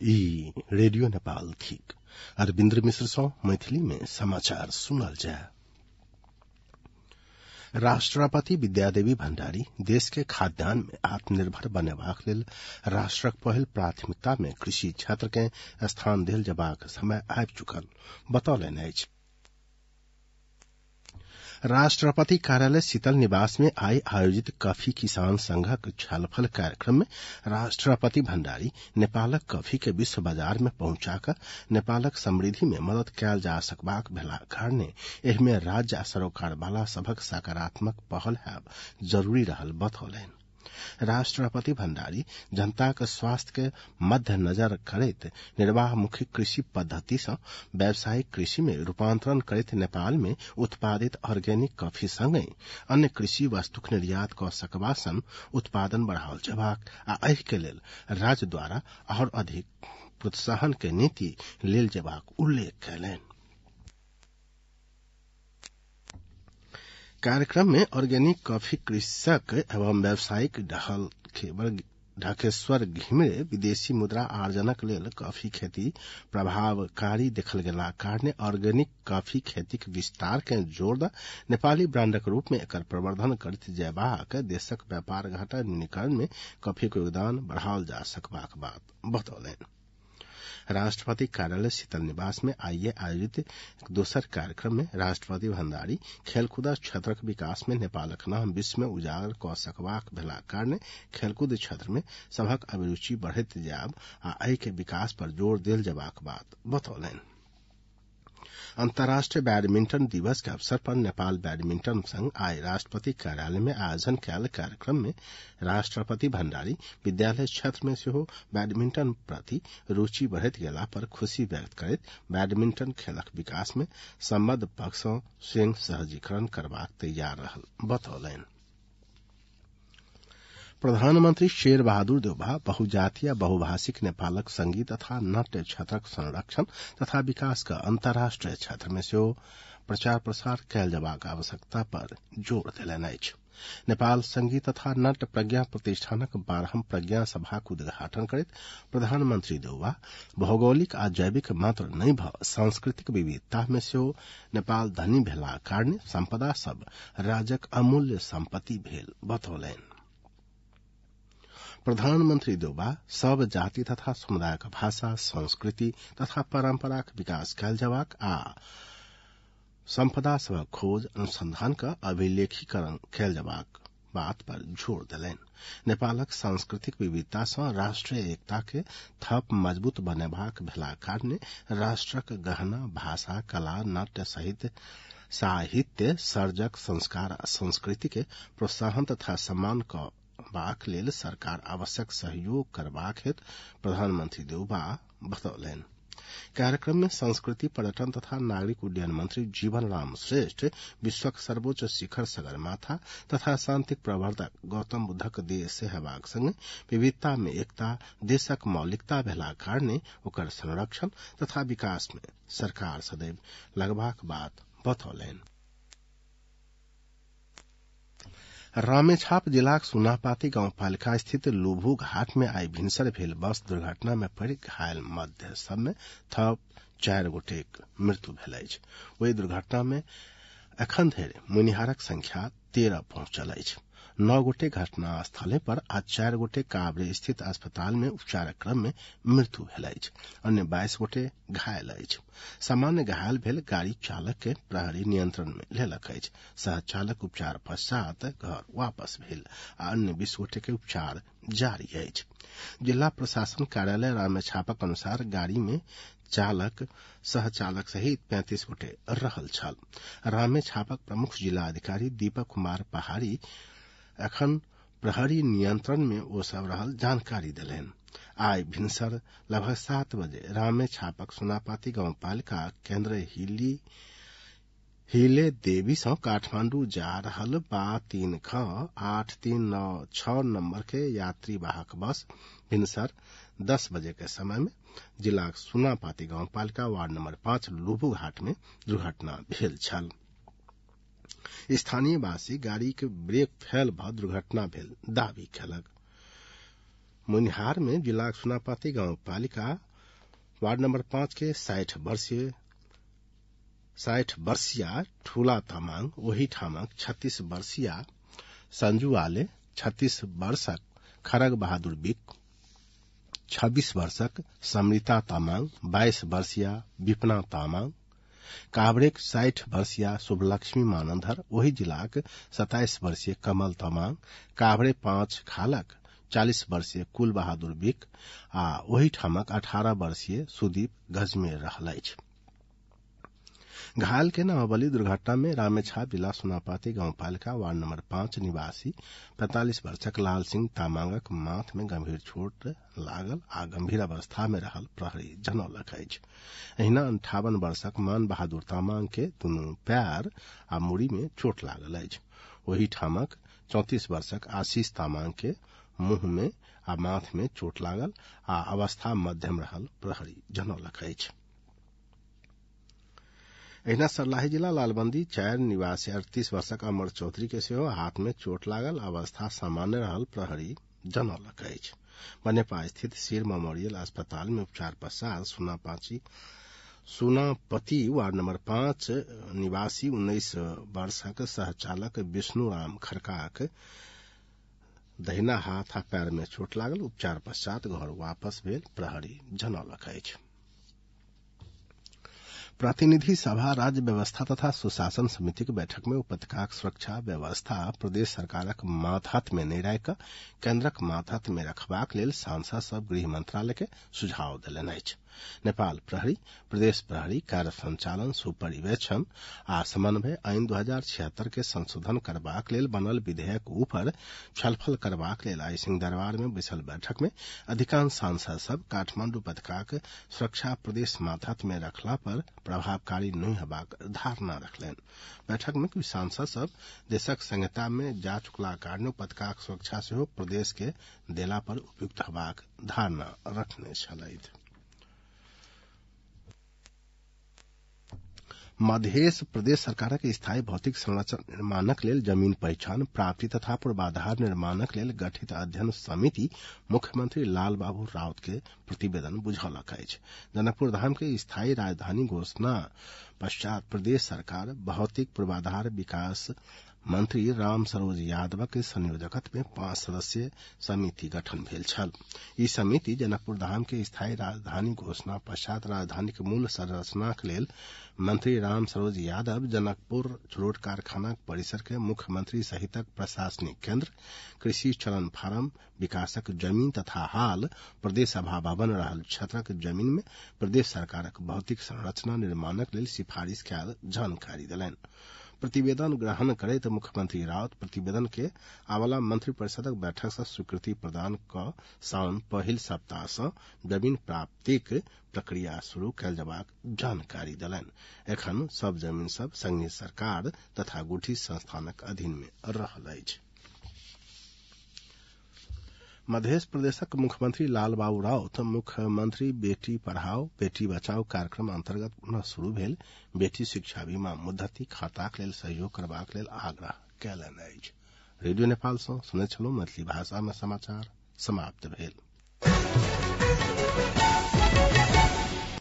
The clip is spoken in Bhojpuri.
ई रेडियो नेपाल थिक अरविन्द्र मिश्र सौ मैथिली में समाचार सुनल जाय। राष्ट्रपति विद्यादेवी भण्डारी देश के खाद्यान्न में आत्मनिर्भर बनेबाक लेल राष्ट्रक पहिल प्राथमिकता में कृषि क्षेत्र के स्थान देल जबाक समय आबि चुकल बतौलनि अछि। राष्ट्रपति कार्यालय शीतल निवास में आई आयोजित कॉफी किसान संघक छलफल कार्यक्रम में राष्ट्रपति भण्डारी नेपालक कॉफी के विश्व बाजार में पहुंचाकर नेपालक समृद्धि में मदद कयल जा सकबाक भेला कारणे एहि में राज्य आ सरोकार वाला सभक सकारात्मक पहल हैब जरूरी रहल बतौलनि। राष्ट्रपति भण्डारी जनताक स्वास्थ्य के मध्यनजर करैत निर्वाहमुखी कृषि पद्धति सँ व्यावसायिक कृषि में रूपांतरण करैत नेपाल में उत्पादित ऑर्गेनिक कॉफी संगे अन्य कृषि वस्तुक निर्यात क सकबा सन उत्पादन बढ़ाओल जबाक आ एहि के लेल राज्य द्वारा और अधिक प्रोत्साहन के नीति लेल जबाक उल्लेख कयलनि। कार्यक्रम में ऑर्गेनिक कॉफी कृषक एवं व्यावसायिक ढकेश्वर घिमिरे विदेशी मुद्रा आर्जनक लेल कॉफी खेती प्रभावकारी देखल गेला कारणे ऑर्गेनिक कॉफी खेतीक विस्तार के जोर द नेपाली ब्रांडक रूप में एकर प्रवर्धन करैत जयबाक देशक व्यापार घाटा न्यूनीकरण में कॉफी के योगदान बढ़ाओल जा सकबाक बात बतौलनि। राष्ट्रपति कार्यालय शीतल निवास में आइए आयोजित एक दोसर कार्यक्रम में राष्ट्रपति भण्डारी खेलकूद क्षेत्रक विकास में नेपालक नाम विश्व में उजागर क सकबाक भेला कारणे खेलकूद क्षेत्र में सभक अभिरुचि बढ़ैत जायब आ एहि के विकास पर जोर देल जबाक बात बतौलनि। अंतर्राष्ट्रीय बैडमिंटन दिवस के अवसर पर नेपाल बैडमिंटन संघ आई राष्ट्रपति कार्यालय में आयोजन कयल कार्यक्रम में राष्ट्रपति भण्डारी विद्यालय क्षेत्र में सेहो बैडमिंटन प्रति रुचि बढ़ैत गेला पर खुशी व्यक्त करैत बैडमिंटन खेलक विकास में सम्बद्ध पक्ष सँ संग सहजीकरण करबाक तैयार रहल बतौलनि। प्रधानमंत्री शेर बहादुर देउवा बहुजातीय बहुभाषिक नेपालक संगीत तथा नाट्य क्षेत्रक संरक्षण तथा विकास का अंतर्राष्ट्रीय क्षेत्र में सेहो प्रचार प्रसार कयल जबाक आवश्यकता पर जोर देलनि अछि। नेपाल संगीत तथा नाट्य प्रज्ञा प्रतिष्ठानक 12वीं प्रज्ञा सभाक उद्घाटन करैत प्रधानमंत्री देउवा भौगोलिक आ जैविक मात्र नहि भ सांस्कृतिक विविधता में सेहो नेपाल धनी भेला कारणे संपदा सब राज्यक अमूल्य संपत्ति भेल बतौलनि। प्रधानमंत्री देउवा सब जाति तथा समुदायक भाषा संस्कृति तथा परंपराक विकास कयल जबाक आ संपदा सभक खोज अनुसंधान का अभिलेखीकरण कयल जबाक बात पर जोर देलनि। नेपालक सांस्कृतिक विविधता सँ राष्ट्रीय एकता के थप मजबूत बनेबाक भेला कारणे राष्ट्रक गहना भाषा कला नाट्य साहित्य सर्जक संस्कार आ संस्कृति के प्रोत्साहन तथा सम्मान क बाक लेल सरकार आवश्यक सहयोग करबाक हेतु प्रधानमंत्री देउवा बतौलनि। कार्यक्रम में संस्कृति पर्यटन तथा नागरिक उड्डयन मंत्री जीवन राम श्रेष्ठ विश्वक सर्वोच्च शिखर सगरमाथा तथा शांतिक प्रवर्तक गौतम बुद्धक देश हेबाक संगे विविधता में एकता देशक मौलिकता भेला कारणे ओकर संरक्षण तथा विकास में सरकार सदैव लगबाक बात बतौलनि। रामेछाप जिलाक सुनापाती गाउँपालिका स्थित लुभु घाट में आई भिनसर भेल बस दुर्घटना में पड़ि घायल मध्य सब में थप 4 गोटेक मृत्यु भेल अछि। ओहि दुर्घटना में एखन धरि मुनिहारक संख्या 13 पहुंचल अछि। 9 गोटे घटना स्थले पर आ 4 गोटे काभ्रे स्थित अस्पताल में उपचार क्रम में मृत्यु भेल अछि। अन्य 22 गोटे घायल अछि। सामान्य घायल भेल गाड़ी चालक के प्रहरी नियंत्रण में लेलक अछि। सह चालक उपचार पश्चात घर वापस भेल आ अन्य 20 गोटे के उपचार जारी अछि। जिला प्रशासन कार्यालय रामेछापक अनुसार गाड़ी में चालक सह चालक सहित 35 गोटे रहल छल। रामेछापक प्रमुख जिला अधिकारी दीपक कुमार पहाड़ी एखन प्रहरी नियंत्रण में ओ सब रहल जानकारी देलनि। आई भिनसर लगभग 7 बजे रामेछापक सुनापाती गाउँपालिका केन्द्र हिले देवी सँ काठमांडू जा रहल 3 ख 8396 नंबर के यात्री वाहक बस भिनसर 10 बजे के समय में जिलाक सुनापाती गाउँपालिका वार्ड नंबर 5 लुभु घाट में दुर्घटना भेल छल। स्थानीय वासी गाड़ी के ब्रेक फेल भ दुर्घटना भेल दावी केलक। मुनिहार में जिलाक सुनापाती गाउँपालिका वार्ड नंबर 5 के 60 वर्षीय ठूला तामाङ वही ठामक 36 वर्षीय संजू आले 36 वर्षक खरग बहादुर बिक 26 वर्षक समृता तामाङ 22 वर्षीय विपना तामाङ काभ्रेक 60 वर्षीय शुभलक्ष्मी मानन्धर वही जिलाक 27 वर्षीय कमल तामाङ काभ्रे 5 खालक 40 वर्षीय कुल बहादुर बिक आ वही ठामक 18 वर्षीय सुदीप गजमेर रहल अछि। घायल के नवबली दुर्घटना में रामेछाप जिला सुनापाती गाउँपालिका वार्ड नंबर 5 निवासी 45 वर्षक लाल सिंह तामाङक माथ में गंभीर चोट लागल आ गंभीर अवस्था में रहल प्रहरी जनौलक अछि। अहिना 58 वर्षक मान बहादुर तामाङ के दुनू पैर आ मुड़ी में चोट लागल अछि। वही ठामक 34 वर्षक आशीष तामाङ के मुंह में आ माथ में चोट लागल आ अवस्था मध्यम रहल प्रहरी जनौलक अछि। अहिना सर्लाही जिला लालबंदी 4 निवासी 38 वर्षक अमर चौधरी के सेहो हाथ में चोट लागल अवस्था सामान्य रहल प्रहरी जनौलक अछि। बनेपा स्थित सिर मेमोरियल अस्पताल में उपचार पश्चात सुनापति वार्ड नंबर 5 निवासी 19 वर्षक सहचालक विष्णु राम खरकाक दहिना हाथ आ पैर में चोट लागल उपचार पश्चात घर वापस भेल प्रहरी जनौलक अछि। प्रतिनिधि सभा राज्य व्यवस्था तथा सुशासन समिति के बैठक में उपत्यकाक सुरक्षा व्यवस्था प्रदेश सरकारक मातहत में नहि राखि केन्द्रक मातहत में रखबाक लेल सांसद सब गृह मंत्रालय के सुझाव देलनि अछि। नेपाल प्रहरी प्रदेश प्रहरी कार्य संचालन सुपरिवेक्षण आ समन्वय ऐन 2076 के संशोधन करबाक लेल बनल विधेयक ऊपर छलफल करबाक लेल आइ सिंहदरबार में बैसल बैठक में अधिकांश सांसद सब काठमांडू उपत्यकाक सुरक्षा प्रदेश मातहत में रखला पर प्रभावकारी नहीं हेबाक धारणा रखलनि। बैठक में कुछ सांसद सब देशक संहिता में जा चुकला कारणे उपत्यकाक सुरक्षा सेहो प्रदेश के देला पर उपयुक्त हेबाक धारणा रखने छलथि। मध्य प्रदेश सरकारक स्थायी भौतिक संरचना निर्माणक लेल जमीन पहचान प्राप्ति तथा पूर्वाधार निर्माणक लेल गठित अध्ययन समिति मुख्यमंत्री लाल बाबू राउत के प्रतिवेदन बुझौलक अछि। जनकपुर धाम के स्थायी राजधानी घोषणा पश्चात प्रदेश सरकार भौतिक पूर्वाधार विकास मंत्री राम सरोज यादवक संयोजकत्व में 5 सदस्यीय समिति गठन भेल छल। ई समिति जनकपुर धाम के स्थायी राजधानी घोषणा पश्चात राजधानी के मूल संरचनाक लेल मंत्री राम सरोज यादव जनकपुर चुरूट कारखाना परिसर के मुख्यमंत्री सहितक प्रशासनिक केन्द्र कृषि चलन फार्म विकासक जमीन तथा हाल प्रदेश सभा भवन रहल क्षेत्रक जमीन में प्रदेश सरकारक भौतिक संरचना निर्माणक लेल सिफारिश कयल जानकारी देलनि। प्रतिवेदन ग्रहण करैत मुख्यमंत्री राउत प्रतिवेदन के आवाला मंत्रिपरिषदक बैठक से स्वीकृति प्रदान क साउन पहिल सप्ताह से जमीन प्राप्तिक प्रक्रिया शुरू कयल जबाक जानकारी देलनि। एखन सब जमीन सब संघीय सरकार तथा गुठी संस्थानक अधीन में रहल अछि। मध्य प्रदेशक मुख्यमंत्री लाल बाबू राउत मुख्यमंत्री बेटी पढ़ाओ बेटी बचाओ कार्यक्रम अंतर्गत पुनः शुरू भेल बेटी शिक्षा बीमा मुद्दती खाताक लेल सहयोग करबाक लेल आग्रह कयलनि अछि। रेडियो नेपाल सँ सुनैत छलहुँ मैथिली भाषा में समाचार समाप्त भेल।